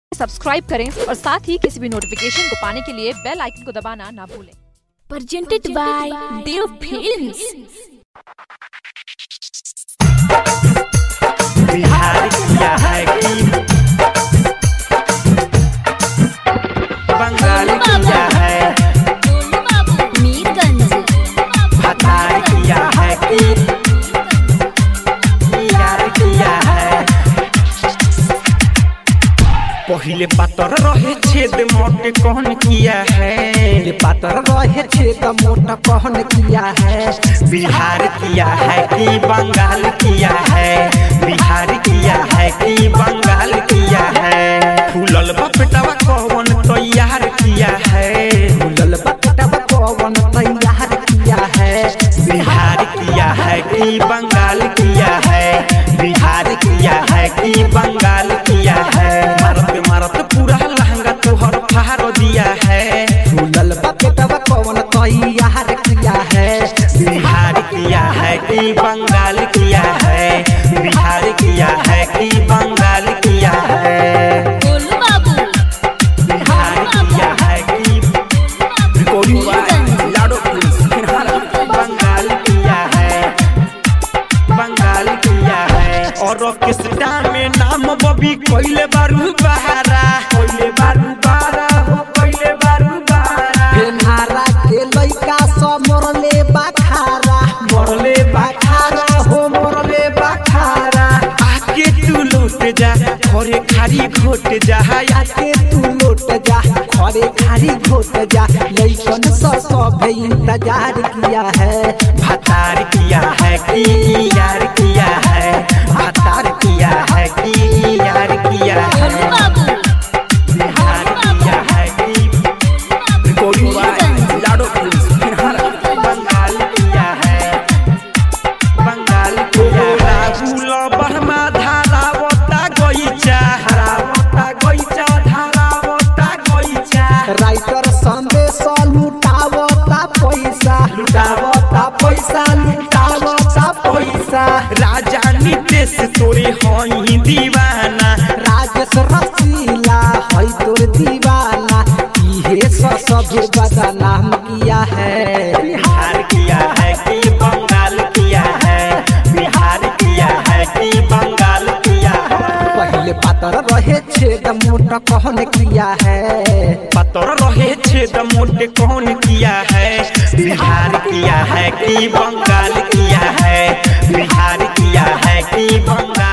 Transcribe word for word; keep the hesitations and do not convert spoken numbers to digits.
Subscribe करें और साथ ही किसी भी नोटिफिकेशन को पाने के लिए बेल आइकन को दबाना ना भूलें। Presented by Dev Films। Bihar किया है कि बंगाल किया है, मीरगंज भतार किया है कि बिहार किया है। पहिले पातर रहे छेद मोटे कौन किया है, पातर रहे छेद मोटा कौन किया है। बिहार किया है कि बंगाल किया है, बिहार किया है कि बंगाल किया है। फूलल बपेटवा कौन तैयार किया है, फूलल बपेटवा कौन तैयार किया है। बिहार किया है कि बंगाल किया है, बिहार किया है कि बंगाल किया है। मारत मारत पूरा लहंगा तोहर फाड़ दिया है, फूलल बपेटवा कौन तैयार किया है। बिहार किया है कि बंगाल किया है, बिहार किया है कि बंगाल किया है। गोलू बाबू बिहार किया है कि recording by Lado films. Bengal किया है, बंगाल किया है। और ऑर्केस्ट्रा में नाम बबी कोइले बारू बहारा, कोइले बारू बहारा हो, कोइले बारू बहारा। फेनारा के लइका सब मोरले बाखारा, मोरले बाखारा हो मोरले बाखारा। आके तू लौट जा, घरे खारी घोट जा, आके तू लौट जा, घरे खारी घोट जा। लइकन सब सब इंतजार किया है। भतार किया है कि यार किया है, भतार किया है कि यार किया है। गोलू बाबू बिहार किया है कि recording by Lado films. Bengal किया है, बंगाल किया है। राहुल बर्मा धारावता गईचा, धारावता गईचा, धारावता गईचा। राइटर संदेश लुटावता पैसा, लुटावता पैसा, लुटावता पैसा। राजा नितेश तोरे हई दीवाना, राजेश रसीला है तोर दीवाना। इहे सभे बदनाम किया है। बिहार किया है कि बंगाल किया है, बिहार किया है कि बंगाल किया है। पहले पातर रहे छेद मोटा कौन किया है। पतर रहे छेद मोटे कौन किया है। बिहार किया है कि बंगाल किया है, बिहार किया है कि बंगाल